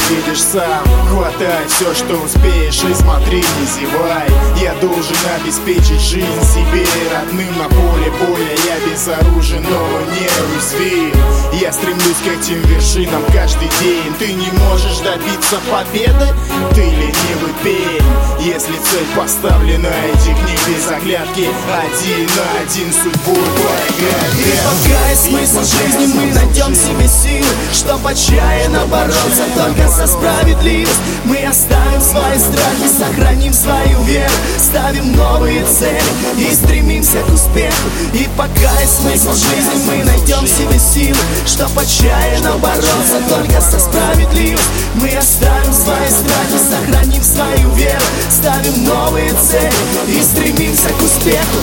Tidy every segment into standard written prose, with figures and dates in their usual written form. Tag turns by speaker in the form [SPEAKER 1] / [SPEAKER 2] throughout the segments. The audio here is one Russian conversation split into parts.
[SPEAKER 1] увидишь сам. Хватай все, что успеешь, и смотри, не зевай. Я должен обеспечить жизнь себе и родным. На поле боя я безоружен, но неуязвим. Я стремлюсь к этим вершинам каждый день. Ты не можешь добиться победы, ты ленивый пень. Если цель поставлена, эти книги заглядки один на один с судьбой проиграть.
[SPEAKER 2] И пока есть смысл жизни, мы найдем себе силы, чтоб отчаянно бороться только за справедливость. Мы оставим свои страхи, сохраним свою веру, ставим новые цели и стремимся к успеху. И пока есть смысл жизни, мы найдем себе силы, чтоб отчаянно бороться только за справедливость. Мы оставим свои страхи, сохраним свою веру, ставим новые цели и стремимся к успеху.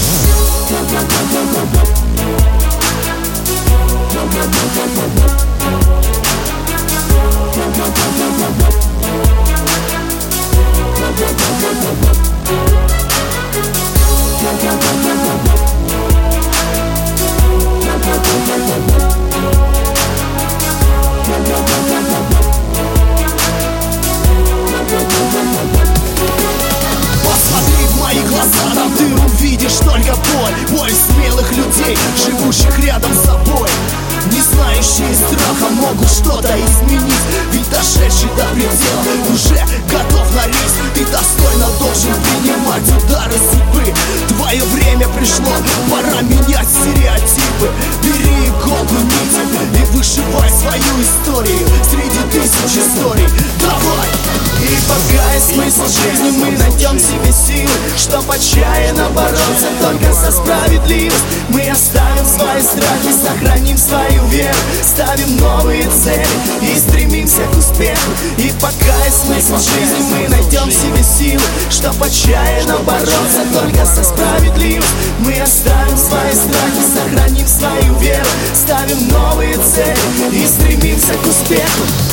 [SPEAKER 2] Посмотри в мои глаза, там ты увидишь только боль. Боль смелых людей, живущих рядом с собой, не знающие страха, могут что-то изменить. Ведь дошедший до предела уже готов на риск. Ты достойно должен принимать удары судьбы. Твое время пришло, пора менять стереотипы. Бери иголку, нить и вышивай свою историю среди тысяч историй. Давай! И пока есть смысл жизни, мы найдем себе силы, чтоб отчаянно бороться только за справедливость. Мы оставим свои страхи, сохраним свою веру, ставим новые цели и стремимся к успеху. И пока есть смысл жизни, мы найдем себе силы, чтоб отчаянно бороться только за справедливость. Мы оставим свои страхи, сохраним свою веру, ставим новые цели и стремимся к успеху.